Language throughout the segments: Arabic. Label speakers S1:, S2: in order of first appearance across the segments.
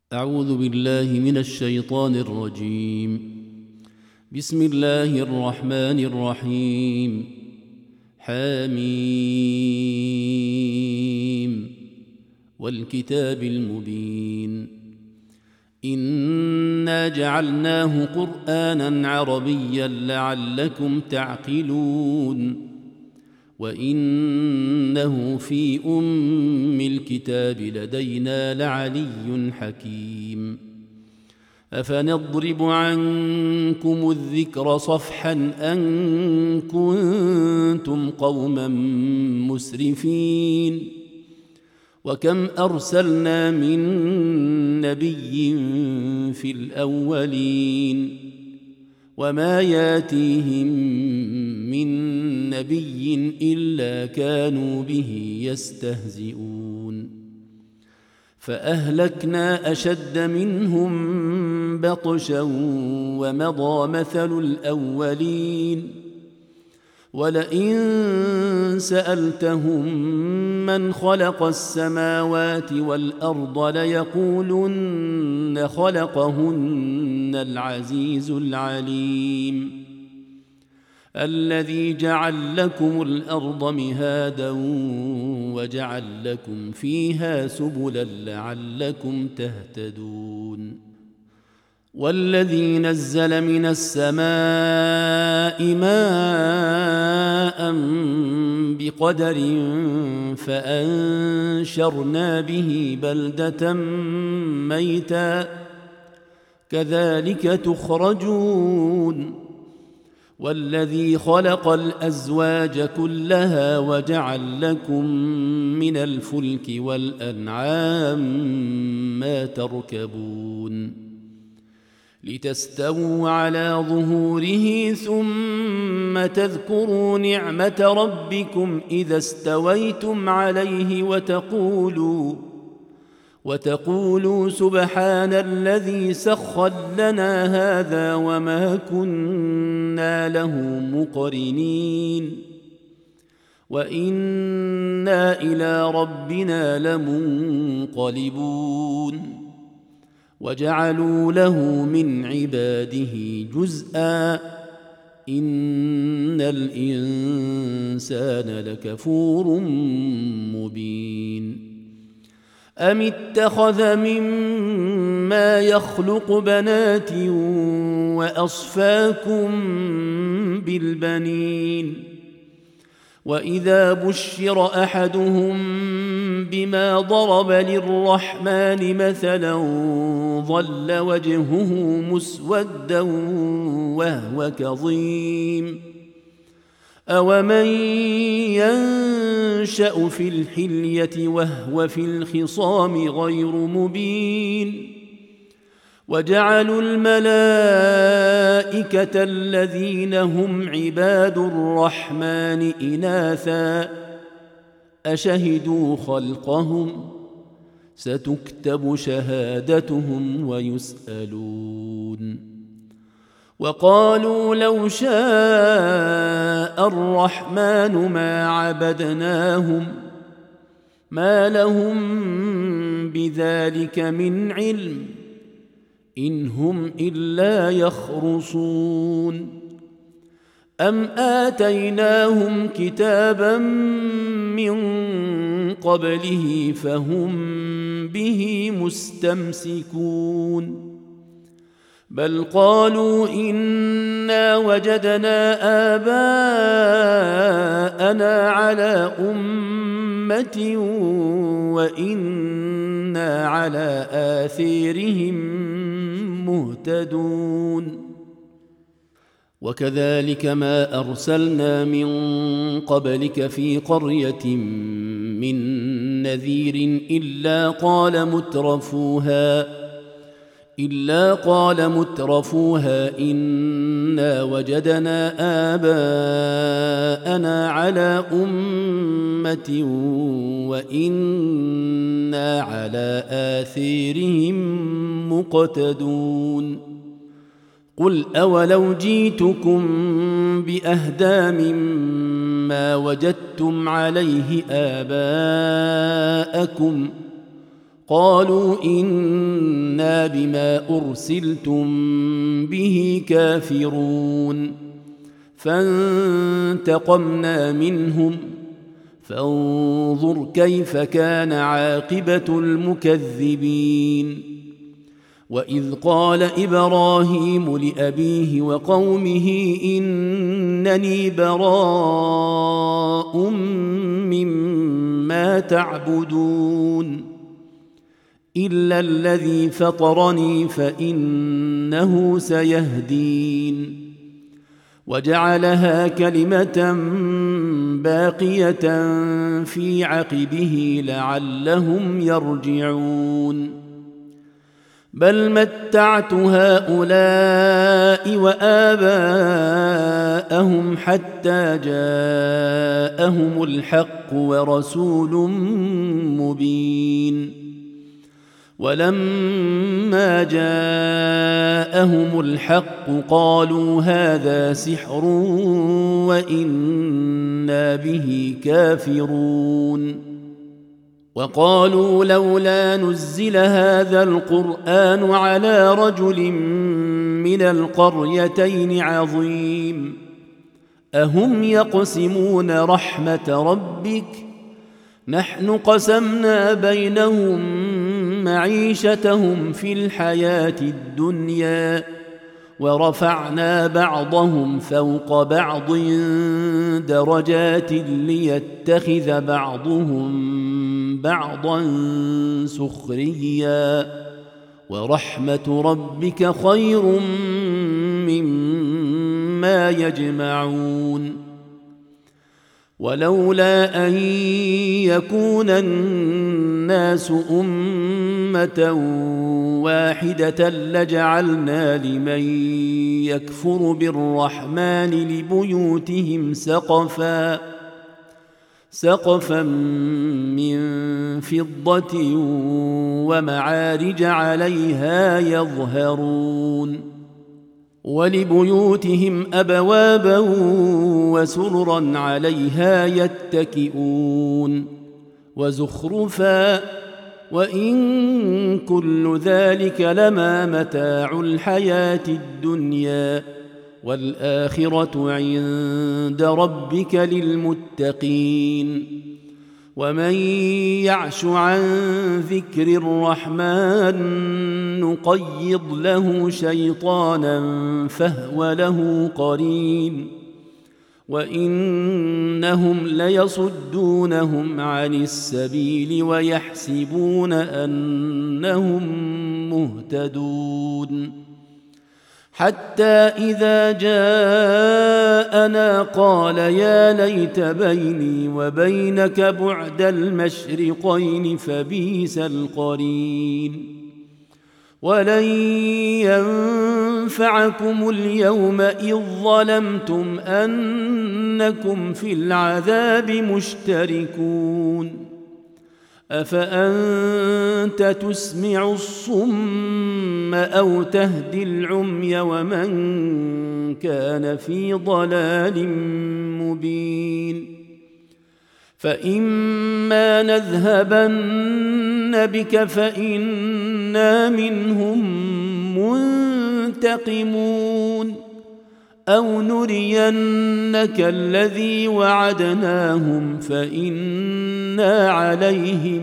S1: أعوذ بالله من الشيطان الرجيم. بسم الله الرحمن الرحيم. حميم والكتاب المبين. إنا جعلناه قرآنا عربيا لعلكم تعقلون وإنه في أم الكتاب لدينا لعلي حكيم. أفنضرب عنكم الذكر صفحا أن كنتم قوما مسرفين وكم أرسلنا من نبي في الأولين وما ياتيهم من نبي إلا كانوا به يستهزئون فأهلكنا أشد منهم بطشا ومضى مثل الأولين ولئن سألتهم من خلق السماوات والأرض ليقولن خلقهن العزيز العليم الذي جعل لكم الأرض مهادا وجعل لكم فيها سبلا لعلكم تهتدون والذي نزل من السماء ماء بقدر فأنشرنا به بلدة ميتا كذلك تخرجون والذي خلق الأزواج كلها وجعل لكم من الفلك والأنعام ما تركبون لتستووا على ظهوره ثم تذكروا نعمة ربكم إذا استويتم عليه وتقولوا سبحان الذي سخر لنا هذا وما كنا له مقرنين وإنا إلى ربنا لمنقلبون وجعلوا له من عباده جزءا إن الإنسان لكفور مبين أم اتخذ مما يخلق بنات وأصفاكم بالبنين وإذا بشر أحدهم بما ضرب للرحمن مثلا ظل وجهه مسودا وهو كظيم أومن ينشأ في الحلية وهو في الخصام غير مبين وجعلوا الملائكة الذين هم عباد الرحمن إناثا أشهدوا خلقهم ستكتب شهادتهم ويسألون وقالوا لو شاء الرحمن ما عبدناهم ما لهم بذلك من علم إن هم إلا يخرصون أم آتيناهم كتابا من قبله فهم به مستمسكون بل قالوا إنا وجدنا آباءنا على أمة وإنا على آثارهم مهتدون وكذلك ما أرسلنا من قبلك في قرية من نذير إلا قال مترفوها إنا وجدنا آباءنا على أمة وإنا على آثارهم مقتدون قل أولو جيتكم بأهدى مما وجدتم عليه آباءكم قالوا إنا بما أرسلتم به كافرون فانتقمنا منهم فانظر كيف كان عاقبة المكذبين وإذ قال إبراهيم لأبيه وقومه إنني براء مما تعبدون إلا الذي فطرني فإنه سيهدين وجعلها كلمة باقية في عقبه لعلهم يرجعون بل متعت هؤلاء وآباءهم حتى جاءهم الحق ورسول مبين ولما جاءهم الحق قالوا هذا سحر وإنا به كافرون وقالوا لولا نزل هذا القرآن على رجل من القريتين عظيم أهم يقسمون رحمة ربك نحن قسمنا بينهم معيشتهم في الحياة الدنيا ورفعنا بعضهم فوق بعض درجات ليتخذ بعضهم بعضا سخريا ورحمة ربك خير مما يجمعون ولولا أن يكون الناس أمة واحدة لجعلنا لمن يكفر بالرحمن لبيوتهم سقفا من فضة ومعارج عليها يظهرون ولبيوتهم أبوابا وسررا عليها يتكئون وزخرفا وإن كل ذلك لما متاع الحياة الدنيا والآخرة عند ربك للمتقين ومن يعش عن ذكر الرحمن نقيض له شيطانا فهو له قرين وإنهم ليصدونهم عن السبيل ويحسبون أنهم مهتدون حتى إذا جاءنا قال يا ليت بيني وبينك بعد المشرقين فبئس القرين ولن ينفعكم اليوم إذ ظلمتم أنكم في العذاب مشتركون أفأنت تسمع الصم أو تهدي العمي ومن كان في ضلال مبين فإما نذهبن بك فإنا منهم منتقمون أو نرينك الذي وعدناهم فإنا عليهم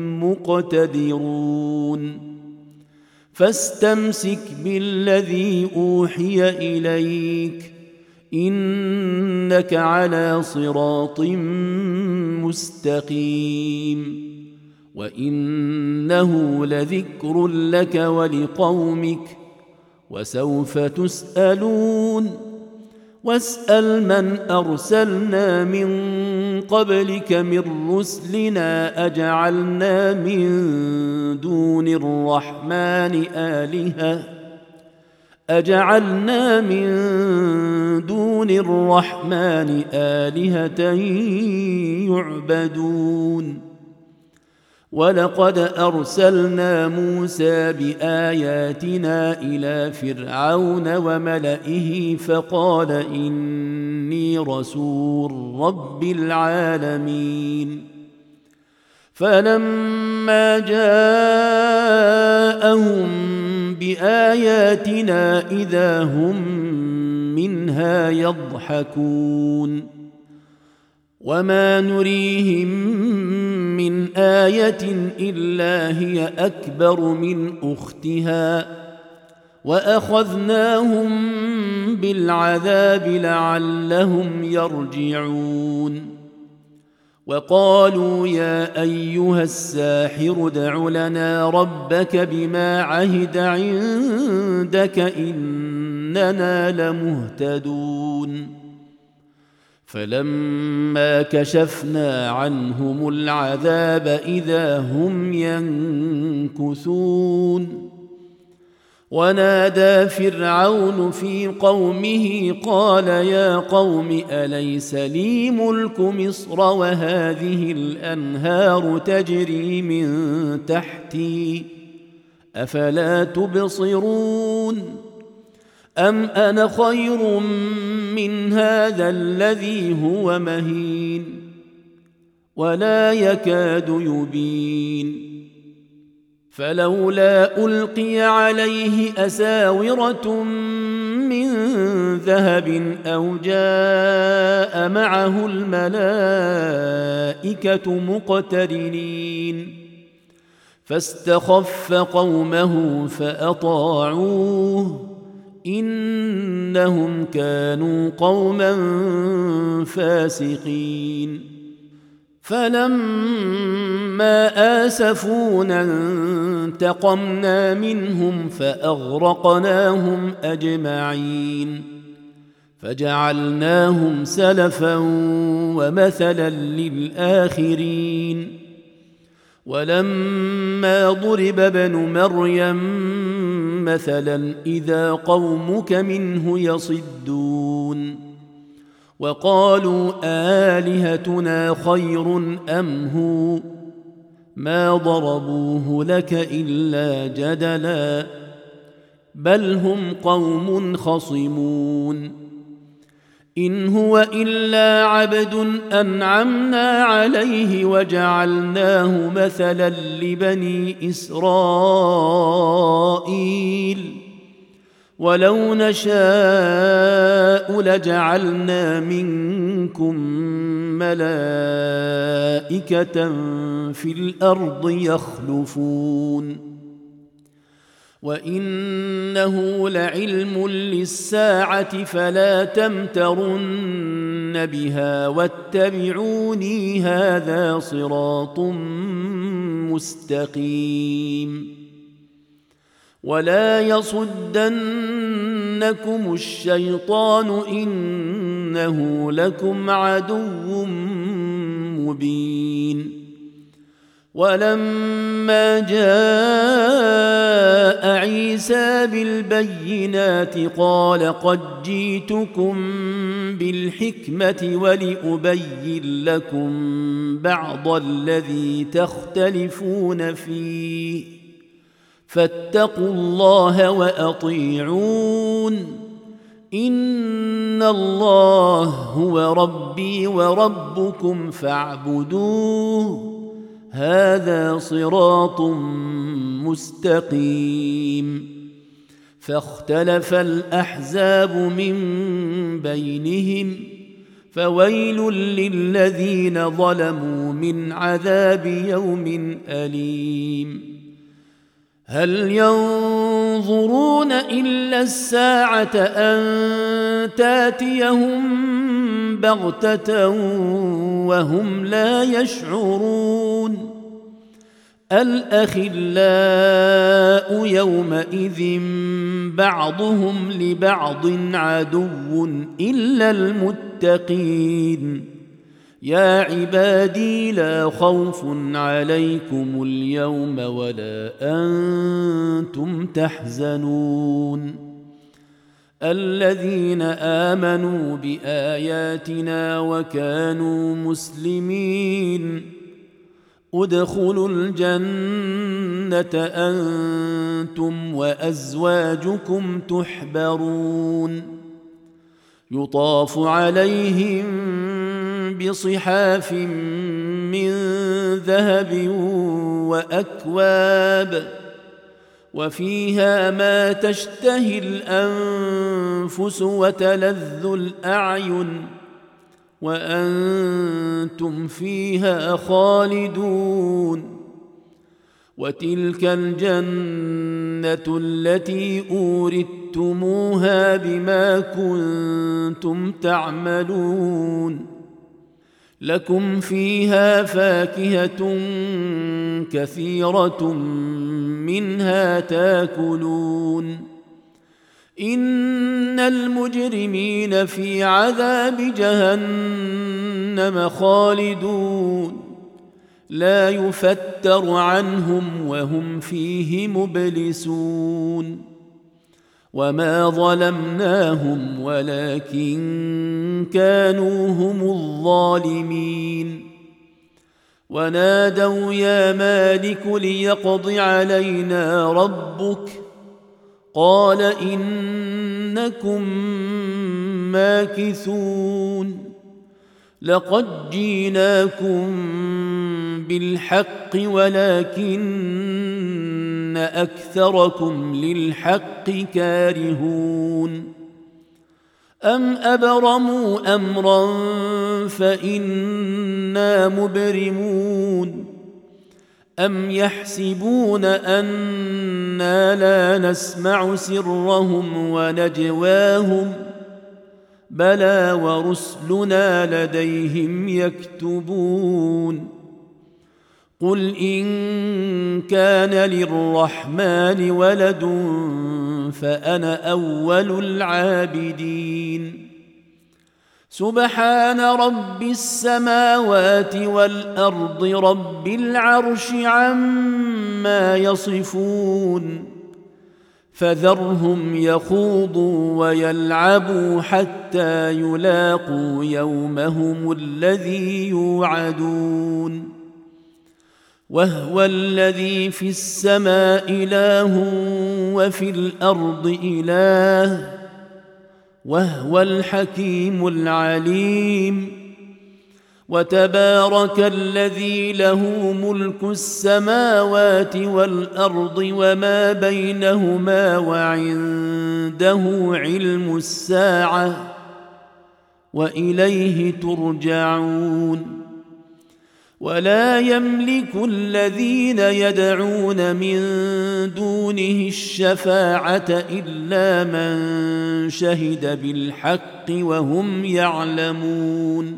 S1: مقتدرون فاستمسك بالذي أوحي إليك إنك على صراط مستقيم وإنه لذكر لك ولقومك وسوف تسألون واسأل من أرسلنا من قبلك من رسلنا أجعلنا من دون الرحمن آلهة يعبدون ولقد أرسلنا موسى بآياتنا إلى فرعون وملئه فقال إني رسول رب العالمين فلما جاءهم بآياتنا إذا هم منها يضحكون وما نريهم من آية إلا هي أكبر من أختها وأخذناهم بالعذاب لعلهم يرجعون وقالوا يا أيها الساحر ادع لنا ربك بما عهد عندك إننا لمهتدون فلما كشفنا عنهم العذاب إذا هم ينكثون ونادى فرعون في قومه قال يا قوم أليس لي ملك مصر وهذه الأنهار تجري من تحتي أفلا تبصرون أم أنا خير من هذا الذي هو مهين ولا يكاد يبين فلولا ألقي عليه أساورة من ذهب أو جاء معه الملائكة مقترنين فاستخف قومه فأطاعوه إنهم كانوا قوما فاسقين فلما آسفونا انتقمنا منهم فأغرقناهم أجمعين فجعلناهم سلفا ومثلا للآخرين ولما ضرب ابن مريم مثلا إذا قومك منه يصدون وقالوا آلهتنا خير أم هو ما ضربوه لك إلا جدلا بل هم قوم خصمون إن هو إلا عبد أنعمنا عليه وجعلناه مثلا لبني إسرائيل ولو نشاء لجعلنا منكم ملائكة في الأرض يخلفون وإنه لعلم للساعة فلا تمترن بها واتبعوني هذا صراط مستقيم ولا يصدنكم الشيطان إنه لكم عدو مبين ولما جاء عيسى بالبينات قال قد جئتكم بالحكمة ولأبين لكم بعض الذي تختلفون فيه فاتقوا الله وأطيعون إن الله هو ربي وربكم فاعبدوه هذا صراط مستقيم فاختلف الأحزاب من بينهم فويل للذين ظلموا من عذاب يوم أليم هل ينظرون إلا الساعة أن تاتيهم بغتة وهم لا يشعرون الأخلاء يومئذ بعضهم لبعض عدو إلا المتقين يا عبادي لا خوف عليكم اليوم ولا أنتم تحزنون الذين آمنوا بآياتنا وكانوا مسلمين ادخلوا الجنة أنتم وأزواجكم تحبرون يطاف عليهم بصحاف من ذهب وأكواب وفيها ما تشتهي الأنفس وتلذ الأعين وأنتم فيها خالدون وتلك الجنة التي أورثتموها بما كنتم تعملون لكم فيها فاكهة كثيرة منها تاكلون إن المجرمين في عذاب جهنم خالدون لا يفتر عنهم وهم فيه مبلسون وما ظلمناهم ولكن كانوا هم الظالمين ونادوا يا مالك ليقض علينا ربك قال إنكم ماكثون لقد جئناكم بالحق ولكن أكثركم للحق كارهون أم أبرموا أمرا فإنا مبرمون أم يحسبون أنا لا نسمع سرهم ونجواهم بلى ورسلنا لديهم يكتبون قل إن كان للرحمن ولد فأنا أول العابدين سبحان رب السماوات والأرض رب العرش عما يصفون فذرهم يخوضوا ويلعبوا حتى يلاقوا يومهم الذي يوعدون وهو الذي في السماء إله وفي الأرض إله وهو الحكيم العليم وتبارك الذي له ملك السماوات والأرض وما بينهما وعنده علم الساعة وإليه ترجعون ولا يملك الذين يدعون من دونه الشفاعة إلا من شهد بالحق وهم يعلمون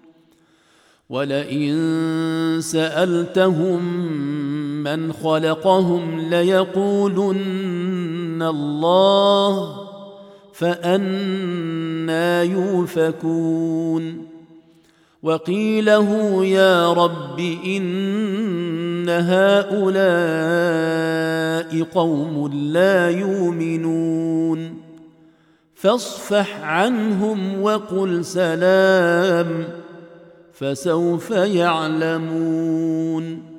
S1: ولئن سألتهم من خلقهم ليقولن الله فأنى يؤفكون وقيله يا رب إن هؤلاء قوم لا يؤمنون فاصفح عنهم وقل سلام فسوف يعلمون